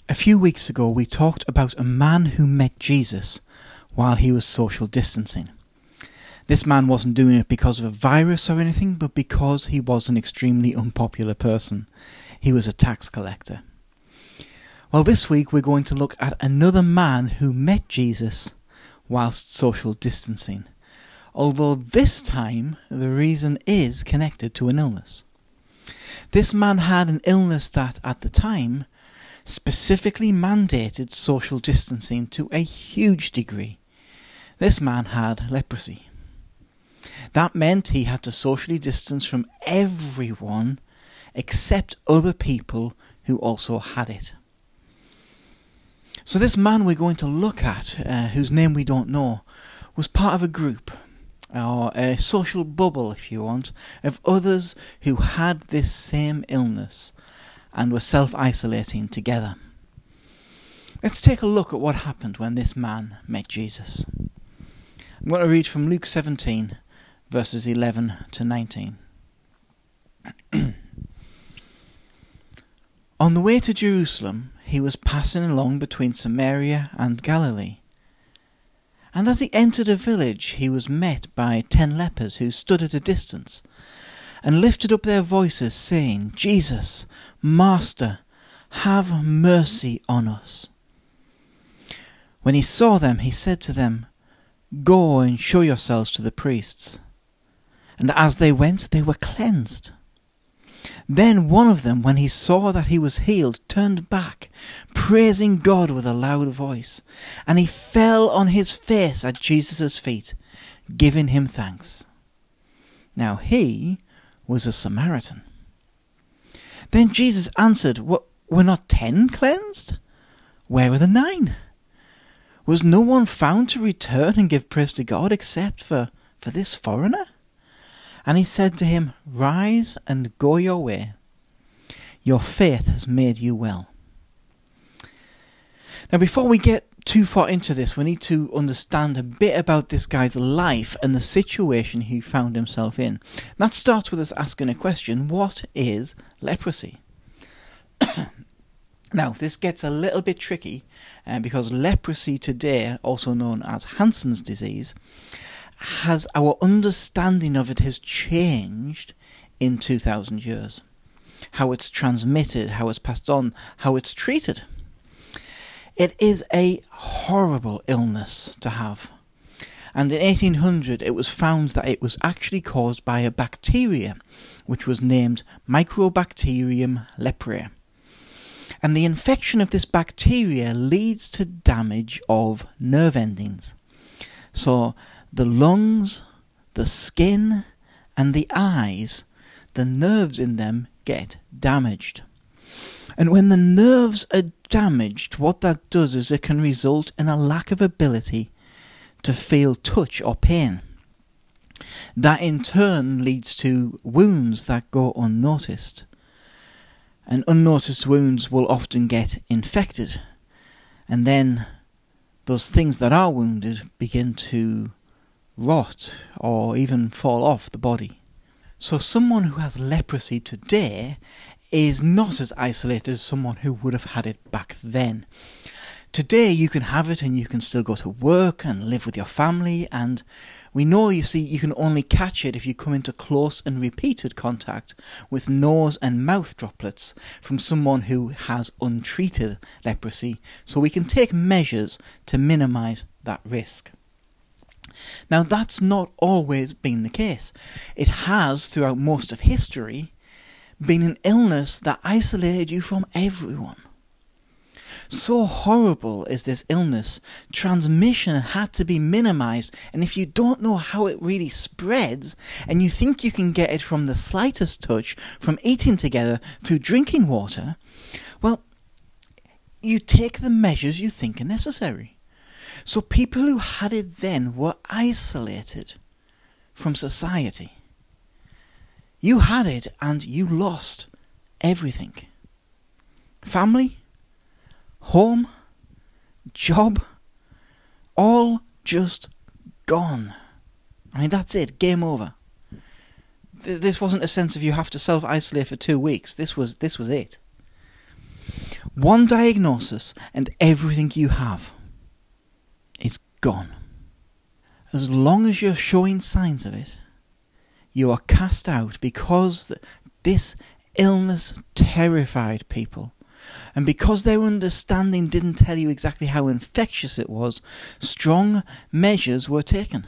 A few weeks ago we talked about a man who met Jesus while he was social distancing. This man wasn't doing it because of a virus or anything, but because he was an extremely unpopular person. He was a tax collector. Well, this week we're going to look at another man who met Jesus whilst social distancing, although this time the reason is connected to an illness. This man had an illness that, at the time, specifically mandated social distancing to a huge degree. This man had leprosy. That meant he had to socially distance from everyone except other people who also had it. So this man we're going to look at, whose name we don't know, was part of a group, or a social bubble if you want, of others who had this same illness and were self-isolating together. Let's take a look at what happened when this man met Jesus. I'm going to read from Luke 17, verses 11 to 19. On the way to Jerusalem, he was passing along between Samaria and Galilee. And as he entered a village, he was met by 10 lepers who stood at a distance and lifted up their voices, saying, "Jesus, Master, have mercy on us." When he saw them, he said to them, "Go and show yourselves to the priests." And as they went, they were cleansed. Then one of them, when he saw that he was healed, turned back, praising God with a loud voice, and he fell on his face at Jesus' feet, giving him thanks. Now he was a Samaritan. Then Jesus answered, "Were not 10 cleansed? Where were the 9? Was no one found to return and give praise to God except for this foreigner?" And he said to him, "Rise and go your way. Your faith has made you well." Now, before we get too far into this, we need to understand a bit about this guy's life and the situation he found himself in. That starts with us asking a question: what is leprosy? Now, this gets a little bit tricky because leprosy today, also known as Hansen's disease, has our understanding of it has changed in 2,000 years. How it's transmitted, how it's passed on, how it's treated. It is a horrible illness to have. And in 1800 it was found that it was actually caused by a bacteria which was named Mycobacterium leprae. And the infection of this bacteria leads to damage of nerve endings. So the lungs, the skin, and the eyes, the nerves in them get damaged. And when the nerves are damaged, what that does is it can result in a lack of ability to feel touch or pain. That in turn leads to wounds that go unnoticed. And unnoticed wounds will often get infected. And then those things that are wounded begin to rot or even fall off the body. So someone who has leprosy today is not as isolated as someone who would have had it back then. Today you can have it and you can still go to work and live with your family, and we know, you see, you can only catch it if you come into close and repeated contact with nose and mouth droplets from someone who has untreated leprosy, so we can take measures to minimise that risk. Now, that's not always been the case. It has, throughout most of history, been an illness that isolated you from everyone. So horrible is this illness, transmission had to be minimised, and if you don't know how it really spreads, and you think you can get it from the slightest touch, from eating together, through drinking water, well, you take the measures you think are necessary. So people who had it then were isolated from society. You had it and you lost everything. Family, home, job, all just gone. I mean, that's it, game over. This wasn't a sense of you have to self-isolate for 2 weeks. This was it. One diagnosis and everything you have is gone. As long as you're showing signs of it, you are cast out, because this illness terrified people. And because their understanding didn't tell you exactly how infectious it was, strong measures were taken.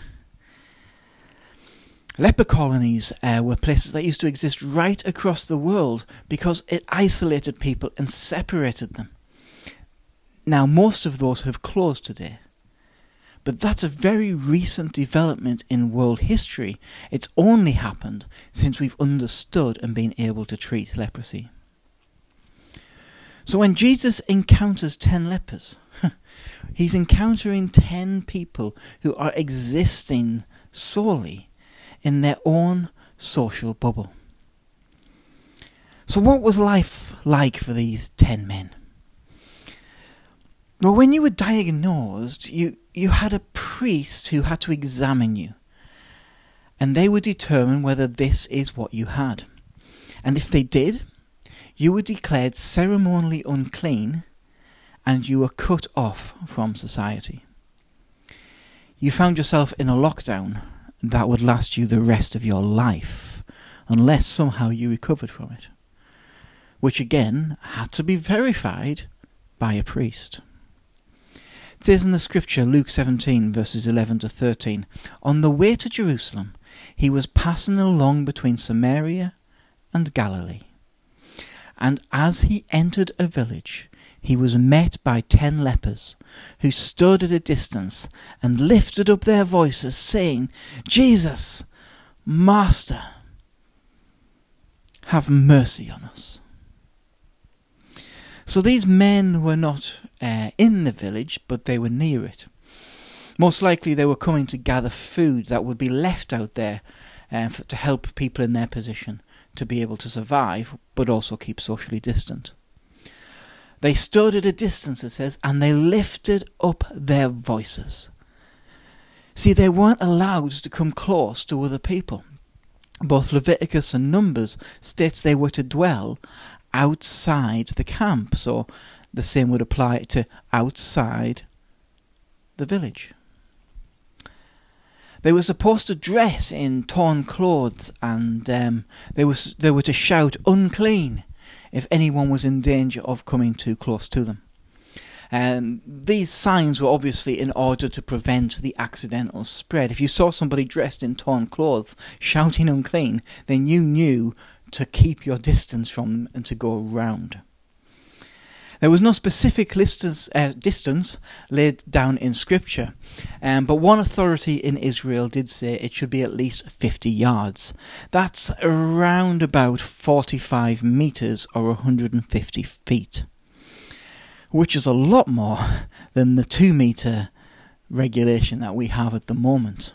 Leper colonies were places that used to exist right across the world because it isolated people and separated them. Now, most of those have closed today. But that's a very recent development in world history. It's only happened since we've understood and been able to treat leprosy. So when Jesus encounters 10 lepers, he's encountering 10 people who are existing solely in their own social bubble. So what was life like for these 10 men? Well, when you were diagnosed, you had a priest who had to examine you, and they would determine whether this is what you had. And if they did, you were declared ceremonially unclean, and you were cut off from society. You found yourself in a lockdown that would last you the rest of your life, unless somehow you recovered from it, which again had to be verified by a priest. It says in the scripture, Luke 17, verses 11 to 13, "On the way to Jerusalem, he was passing along between Samaria and Galilee. And as he entered a village, he was met by 10 lepers, who stood at a distance and lifted up their voices, saying, 'Jesus, Master, have mercy on us.'" So these men were not in the village, but they were near it. Most likely they were coming to gather food that would be left out there to help people in their position to be able to survive, but also keep socially distant. They stood at a distance, it says, and they lifted up their voices. See, they weren't allowed to come close to other people. Both Leviticus and Numbers states they were to dwell outside the camp, so the same would apply to outside the village. They were supposed to dress in torn clothes, and they were to shout "unclean" if anyone was in danger of coming too close to them. These signs were obviously in order to prevent the accidental spread. If you saw somebody dressed in torn clothes shouting "unclean," then you knew to keep your distance from them and to go around. There was no specific distance laid down in Scripture, but one authority in Israel did say it should be at least 50 yards. That's around about 45 metres or 150 feet, which is a lot more than the 2-metre regulation that we have at the moment.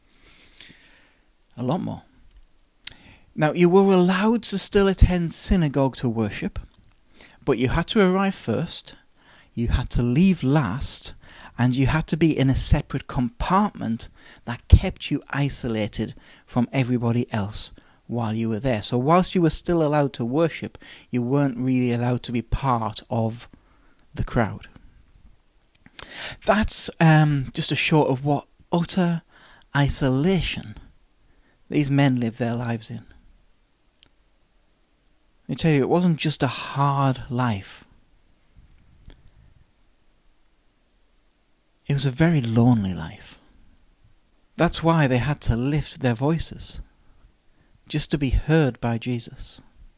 A lot more. Now, you were allowed to still attend synagogue to worship, but you had to arrive first, you had to leave last, and you had to be in a separate compartment that kept you isolated from everybody else while you were there. So whilst you were still allowed to worship, you weren't really allowed to be part of the crowd. That's just a show of what utter isolation these men lived their lives in. I tell you, it wasn't just a hard life. It was a very lonely life. That's why they had to lift their voices, just to be heard by Jesus.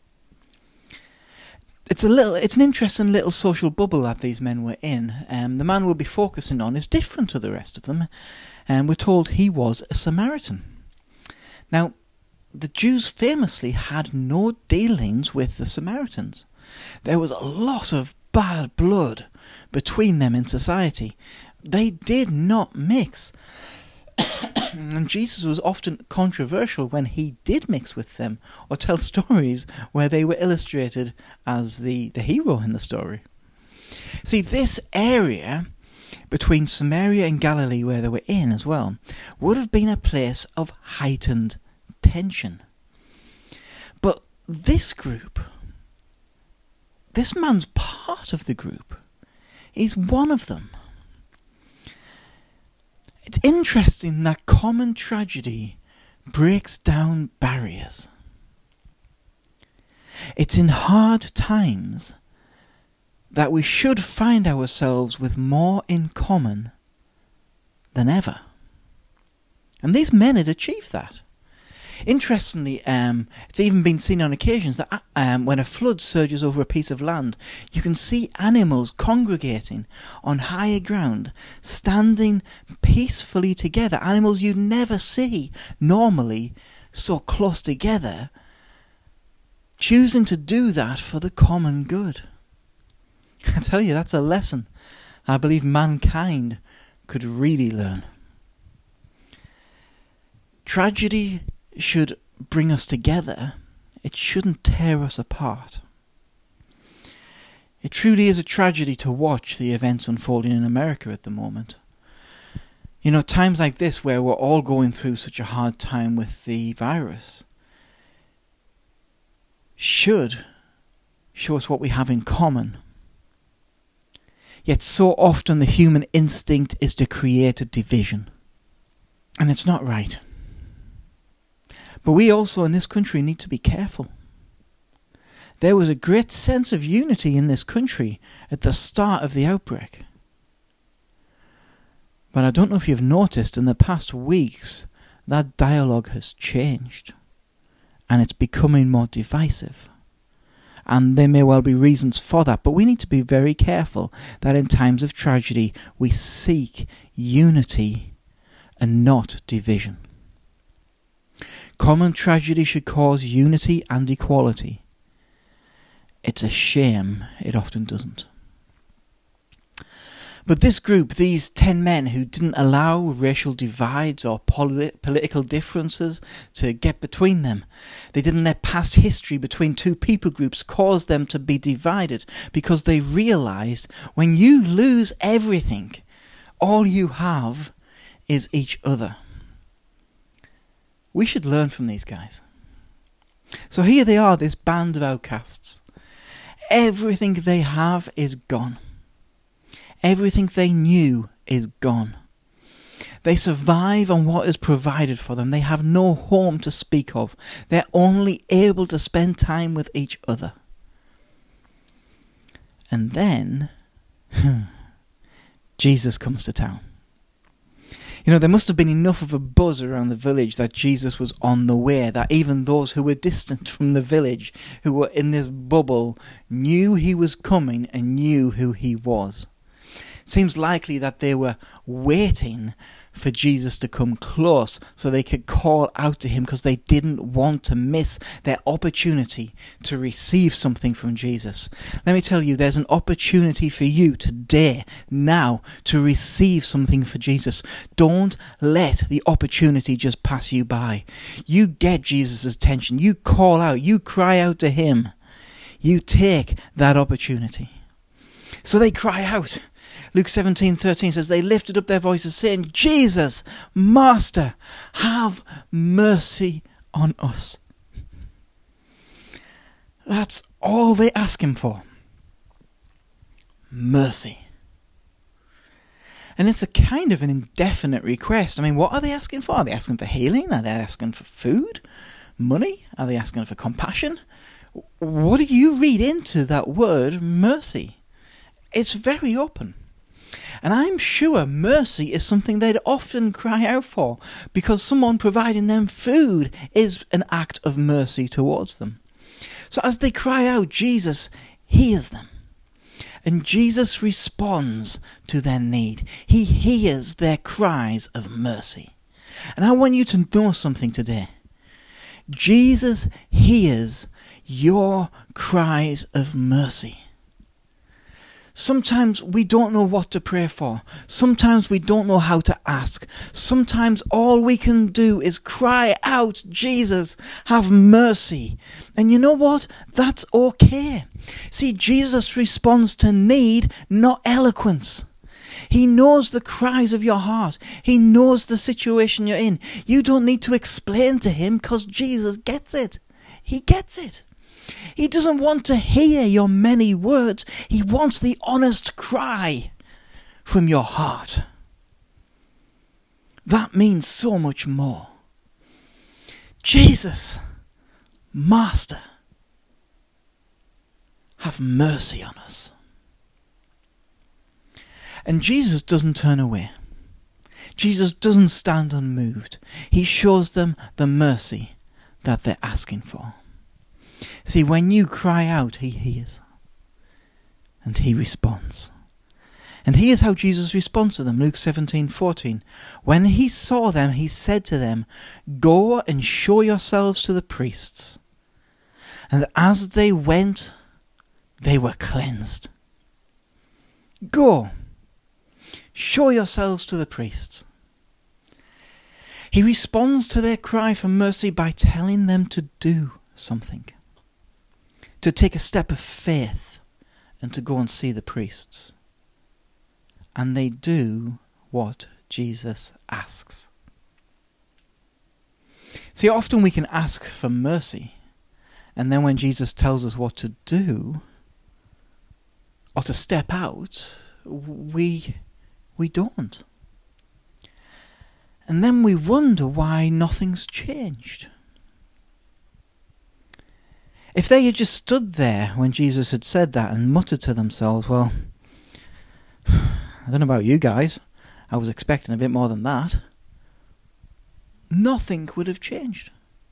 It's an interesting little social bubble that these men were in. The man we'll be focusing on is different to the rest of them, and we're told he was a Samaritan. Now, the Jews famously had no dealings with the Samaritans. There was a lot of bad blood between them in society. They did not mix. And Jesus was often controversial when he did mix with them or tell stories where they were illustrated as the hero in the story. See, this area between Samaria and Galilee, where they were in as well, would have been a place of heightened tension. But this group this man's part of the group. He's one of them. It's interesting that common tragedy breaks down barriers. It's in hard times that we should find ourselves with more in common than ever. And these men had achieved that. Interestingly, it's even been seen on occasions that when a flood surges over a piece of land, you can see animals congregating on higher ground, standing peacefully together. Animals you'd never see normally so close together, choosing to do that for the common good. I tell you, that's a lesson I believe mankind could really learn. Tragedy should bring us together. It shouldn't tear us apart. It truly is a tragedy to watch the events unfolding in America at the moment. You know, times like this where we're all going through such a hard time with the virus should show us what we have in common. Yet so often the human instinct is to create a division. And it's not right. But we also in this country need to be careful. There was a great sense of unity in this country at the start of the outbreak. But I don't know if you've noticed, in the past weeks, that dialogue has changed. And it's becoming more divisive. And there may well be reasons for that, but we need to be very careful that in times of tragedy we seek unity and not division. Common tragedy should cause unity and equality. It's a shame it often doesn't. But this group, these 10 men who didn't allow racial divides or political differences to get between them, they didn't let past history between two people groups cause them to be divided, because they realised when you lose everything, all you have is each other. We should learn from these guys. So here they are, this band of outcasts. Everything they have is gone. Everything they knew is gone. They survive on what is provided for them. They have no home to speak of. They're only able to spend time with each other. And then, Jesus comes to town. You know, there must have been enough of a buzz around the village that Jesus was on the way, that even those who were distant from the village, who were in this bubble, knew he was coming and knew who he was. Seems likely that they were waiting for Jesus to come close so they could call out to him, because they didn't want to miss their opportunity to receive something from Jesus. Let me tell you, there's an opportunity for you today, now, to receive something for Jesus. Don't let the opportunity just pass you by. You get Jesus' attention. You call out. You cry out to him. You take that opportunity. So they cry out. Luke 17:13 says, they lifted up their voices saying, Jesus, Master, have mercy on us. That's all they ask him for. Mercy. And it's a kind of an indefinite request. I mean, what are they asking for? Are they asking for healing? Are they asking for food? Money? Are they asking for compassion? What do you read into that word, mercy? It's very open. And I'm sure mercy is something they'd often cry out for, because someone providing them food is an act of mercy towards them. So as they cry out, Jesus hears them. And Jesus responds to their need. He hears their cries of mercy. And I want you to know something today. Jesus hears your cries of mercy. Sometimes we don't know what to pray for. Sometimes we don't know how to ask. Sometimes all we can do is cry out, Jesus, have mercy. And you know what? That's okay. See, Jesus responds to need, not eloquence. He knows the cries of your heart. He knows the situation you're in. You don't need to explain to him, because Jesus gets it. He gets it. He doesn't want to hear your many words. He wants the honest cry from your heart. That means so much more. Jesus, Master, have mercy on us. And Jesus doesn't turn away. Jesus doesn't stand unmoved. He shows them the mercy that they're asking for. See, when you cry out, he hears. And he responds. And here's how Jesus responds to them. Luke 17:14. When he saw them, he said to them, "Go and show yourselves to the priests." And as they went, they were cleansed. Go. Show yourselves to the priests. He responds to their cry for mercy by telling them to do something. To take a step of faith and to go and see the priests. And they do what Jesus asks. See, often we can ask for mercy, and then when Jesus tells us what to do, or to step out, we don't. And then we wonder why nothing's changed. If they had just stood there when Jesus had said that and muttered to themselves, well, I don't know about you guys, I was expecting a bit more than that, nothing would have changed.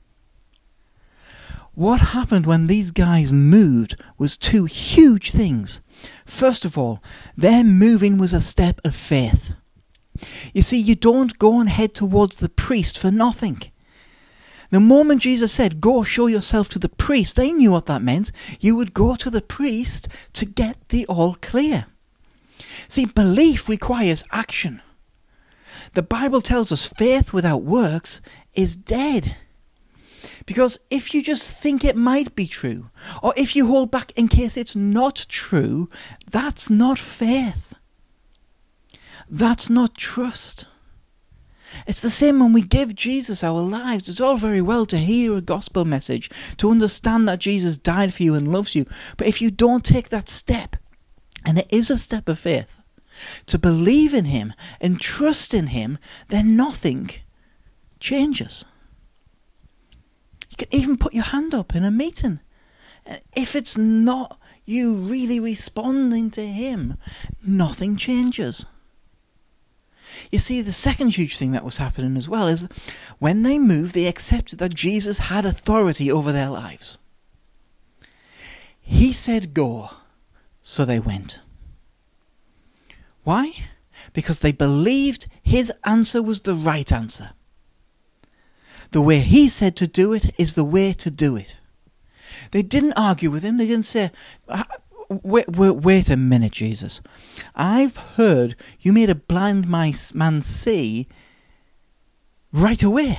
What happened when these guys moved was two huge things. First of all, their moving was a step of faith. You see, you don't go and head towards the priest for nothing. The moment Jesus said, "Go show yourself to the priest," they knew what that meant. You would go to the priest to get the all clear. See, belief requires action. The Bible tells us faith without works is dead. Because if you just think it might be true, or if you hold back in case it's not true, that's not faith. That's not trust. It's the same when we give Jesus our lives. It's all very well to hear a gospel message, to understand that Jesus died for you and loves you. But if you don't take that step, and it is a step of faith, to believe in him and trust in him, then nothing changes. You can even put your hand up in a meeting. If it's not you really responding to him, nothing changes. You see, the second huge thing that was happening as well is when they moved, they accepted that Jesus had authority over their lives. He said go, so they went. Why? Because they believed his answer was the right answer. The way he said to do it is the way to do it. They didn't argue with him. They didn't say, wait a minute, Jesus. I've heard you made a blind man see right away.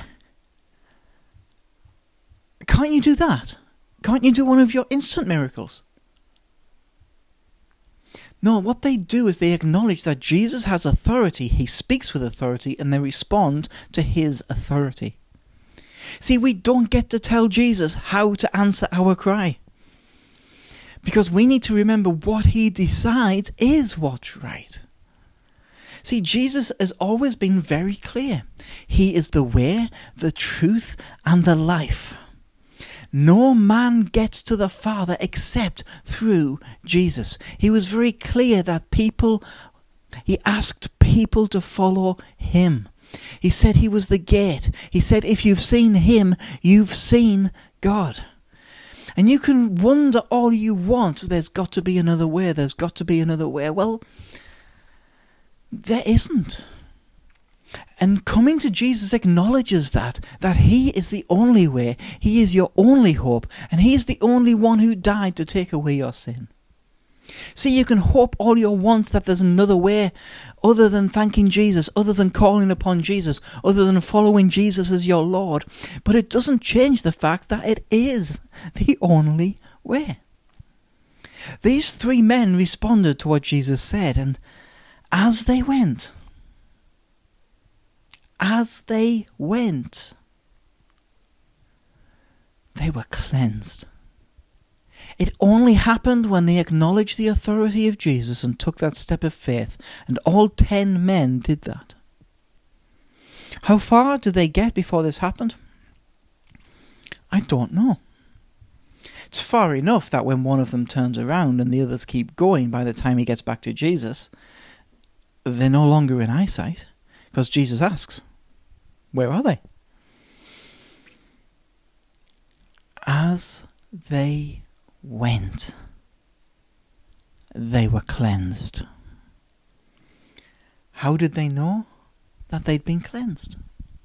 Can't you do that? Can't you do one of your instant miracles? No, what they do is they acknowledge that Jesus has authority, he speaks with authority, and they respond to his authority. See, we don't get to tell Jesus how to answer our cry. Because we need to remember what he decides is what's right. See, Jesus has always been very clear. He is the way, the truth, and the life. No man gets to the Father except through Jesus. He was very clear that he asked people to follow him. He said he was the gate. He said if you've seen him, you've seen God. And you can wonder all you want, there's got to be another way, there's got to be another way. Well, there isn't. And coming to Jesus acknowledges that he is the only way, he is your only hope, and he is the only one who died to take away your sin. See, you can hope all you want that there's another way other than thanking Jesus, other than calling upon Jesus, other than following Jesus as your Lord, but it doesn't change the fact that it is the only way. These three men responded to what Jesus said, and as they went, they were cleansed. It only happened when they acknowledged the authority of Jesus and took that step of faith, and all 10 men did that. How far did they get before this happened? I don't know. It's far enough that when one of them turns around and the others keep going, by the time he gets back to Jesus, they're no longer in eyesight, because Jesus asks, where are they? As they went, they were cleansed. How did they know that they'd been cleansed?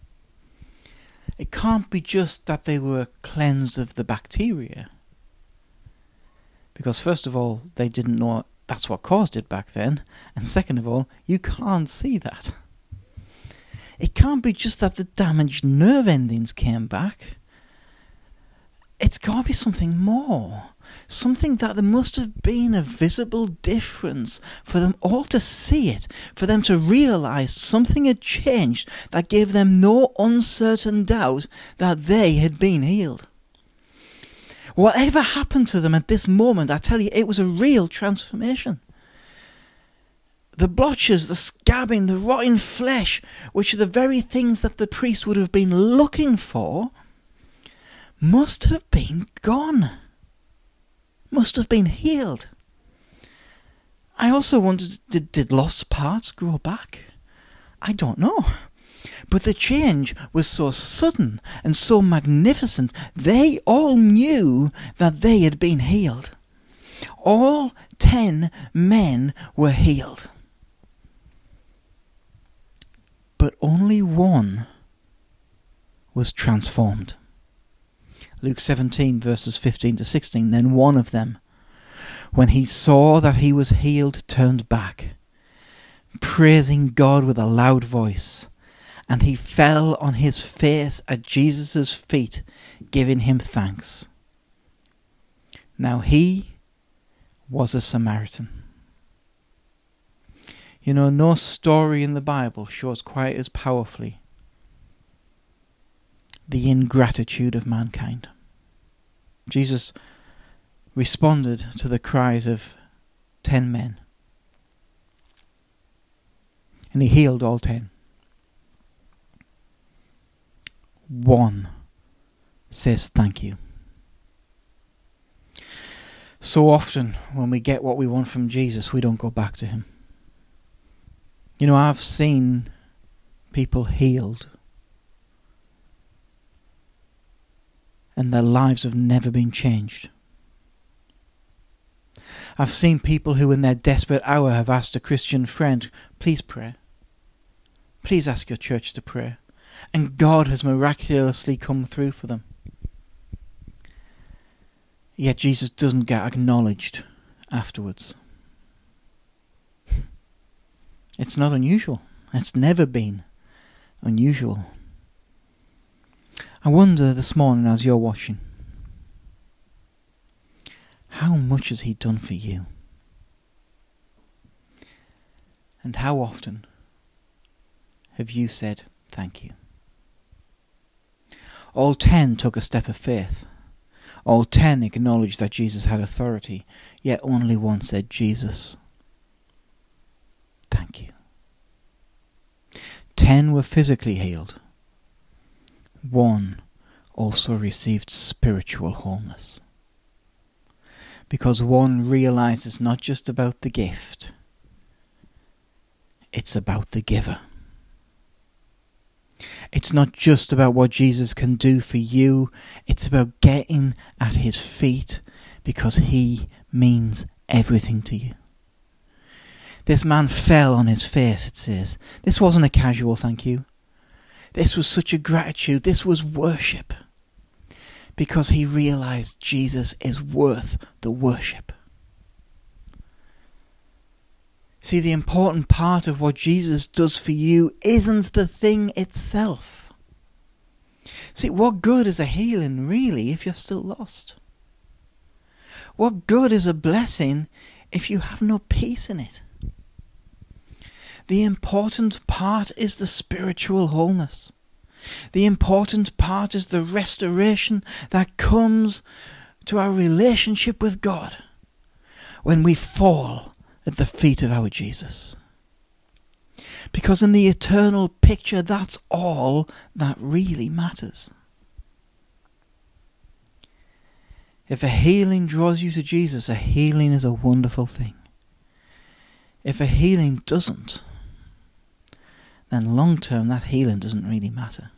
It can't be just that they were cleansed of the bacteria, because first of all, they didn't know that's what caused it back then, and second of all, you can't see that. It can't be just that the damaged nerve endings came back. It's got to be something more. Something that there must have been a visible difference for them all to see it, for them to realise something had changed that gave them no uncertain doubt that they had been healed. Whatever happened to them at this moment, I tell you, it was a real transformation. The blotches, the scabbing, the rotting flesh, which are the very things that the priest would have been looking for, must have been gone. Must have been healed. I also wondered, did lost parts grow back? I don't know. But the change was so sudden and so magnificent, they all knew that they had been healed. All 10 men were healed. But only one was transformed. Luke 17 verses 15 to 16, then one of them, when he saw that he was healed, turned back, praising God with a loud voice, and he fell on his face at Jesus' feet, giving him thanks. Now he was a Samaritan. You know, no story in the Bible shows quite as powerfully the ingratitude of mankind. Jesus responded to the cries of 10 men, and he healed all 10. One says thank you. So often when we get what we want from Jesus, we don't go back to him. You know, I've seen people healed and their lives have never been changed. I've seen people who in their desperate hour have asked a Christian friend, please pray. Please ask your church to pray. And God has miraculously come through for them. Yet Jesus doesn't get acknowledged afterwards. It's not unusual. It's never been unusual. I wonder this morning as you're watching, how much has he done for you? And how often have you said thank you? All 10 took a step of faith. All 10 acknowledged that Jesus had authority, yet only one said, Jesus, thank you. 10 were physically healed. 1 also received spiritual wholeness. Because 1 realized it's not just about the gift, it's about the giver. It's not just about what Jesus can do for you, it's about getting at his feet because he means everything to you. This man fell on his face, it says. This wasn't a casual thank you. This was such a gratitude. This was worship. Because he realized Jesus is worth the worship. See, the important part of what Jesus does for you isn't the thing itself. See, what good is a healing, really, if you're still lost? What good is a blessing if you have no peace in it? The important part is the spiritual wholeness. The important part is the restoration that comes to our relationship with God when we fall at the feet of our Jesus. Because in the eternal picture, that's all that really matters. If a healing draws you to Jesus, a healing is a wonderful thing. If a healing doesn't, then long term that healing doesn't really matter.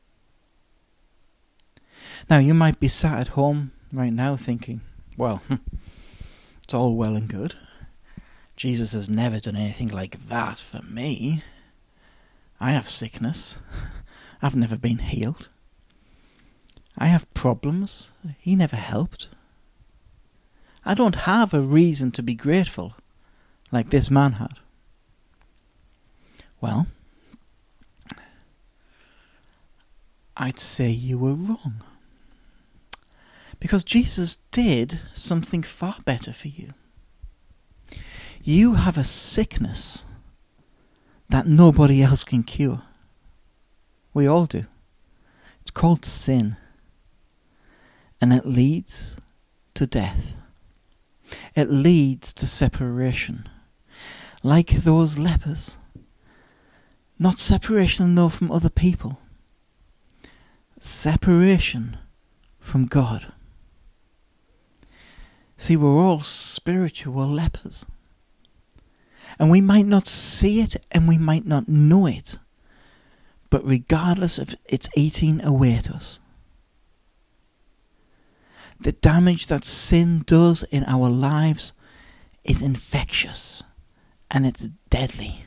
Now you might be sat at home right now thinking, well, it's all well and good. Jesus has never done anything like that for me. I have sickness. I've never been healed. I have problems. He never helped. I don't have a reason to be grateful like this man had. Well, I'd say you were wrong. Because Jesus did something far better for you. You have a sickness that nobody else can cure. We all do. It's called sin. And it leads to death. It leads to separation. Like those lepers. Not separation though from other people. Separation from God. See, we're all spiritual lepers. And we might not see it and we might not know it. But regardless of its eating away at us. The damage that sin does in our lives is infectious and it's deadly.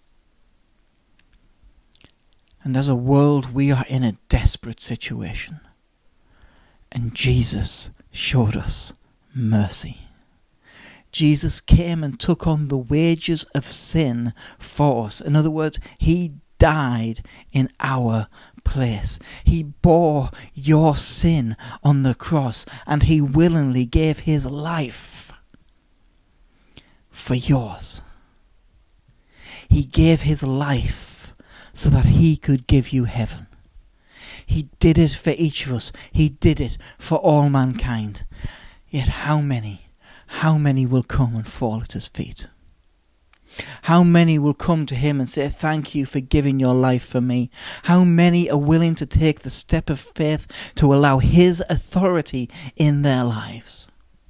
And as a world, we are in a desperate situation. And Jesus showed us mercy. Jesus came and took on the wages of sin for us. In other words, he died in our place. He bore your sin on the cross and he willingly gave his life for yours. He gave his life so that he could give you heaven. He did it for each of us. He did it for all mankind. Yet how many will come and fall at his feet? How many will come to him and say, thank you for giving your life for me? How many are willing to take the step of faith to allow his authority in their lives?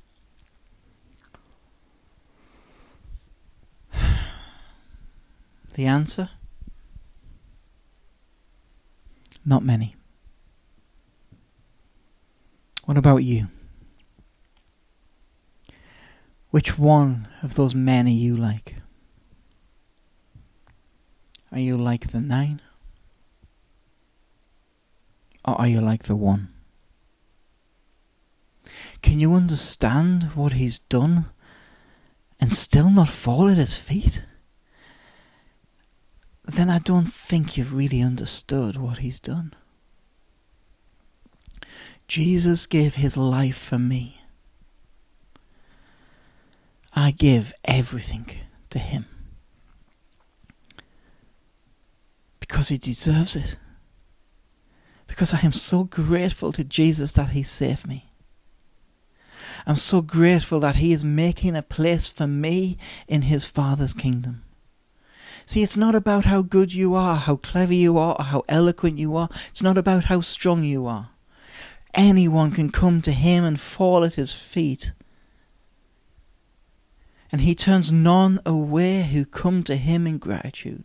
The answer? Not many. What about you? Which one of those men are you like? Are you like the 9? Or are you like the 1? Can you understand what he's done and still not fall at his feet? Then I don't think you've really understood what he's done. Jesus gave his life for me. I give everything to him. Because he deserves it. Because I am so grateful to Jesus that he saved me. I'm so grateful that he is making a place for me in his Father's kingdom. See, it's not about how good you are, how clever you are, or how eloquent you are. It's not about how strong you are. Anyone can come to him and fall at his feet. And he turns none away who come to him in gratitude.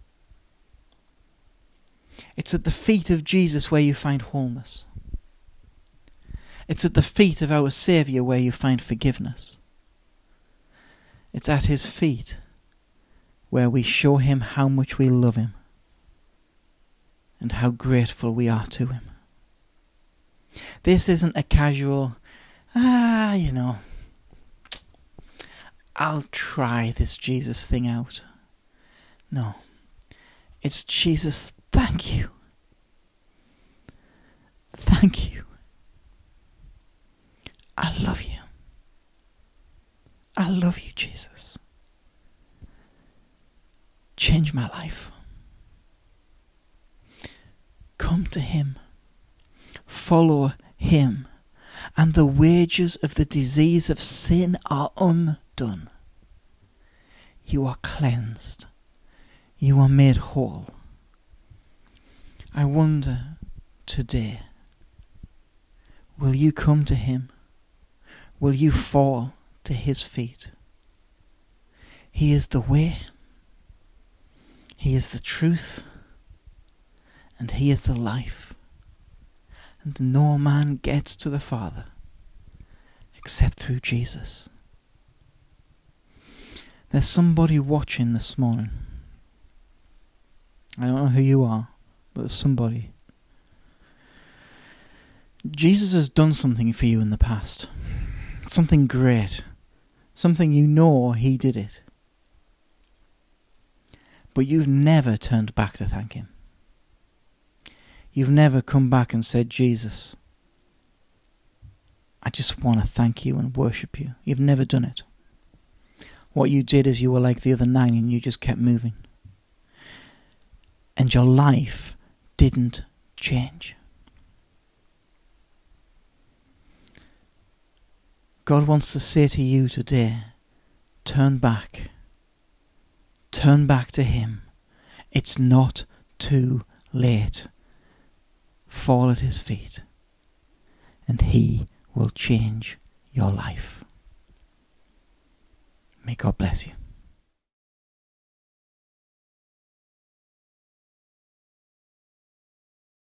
It's at the feet of Jesus where you find wholeness. It's at the feet of our Saviour where you find forgiveness. It's at his feet where we show him how much we love him and how grateful we are to him. This isn't a casual, I'll try this Jesus thing out. No. It's Jesus, thank you. Thank you. I love you. I love you, Jesus. Change my life. Come to him. Follow him. and the wages of the disease of sin are undone. You are cleansed. You are made whole. I wonder today, will you come to him? Will you fall to his feet? He is the way. He is the truth. And he is the life. And no man gets to the Father except through Jesus. There's somebody watching this morning. I don't know who you are, but there's somebody. Jesus has done something for you in the past. Something great. Something you know he did it. But you've never turned back to thank him. You've never come back and said, Jesus, I just want to thank you and worship you. You've never done it. What you did is you were like the other 9 and you just kept moving. And your life didn't change. God wants to say to you today, turn back. Turn back to him. It's not too late. Fall at his feet, and he will change your life. May God bless you.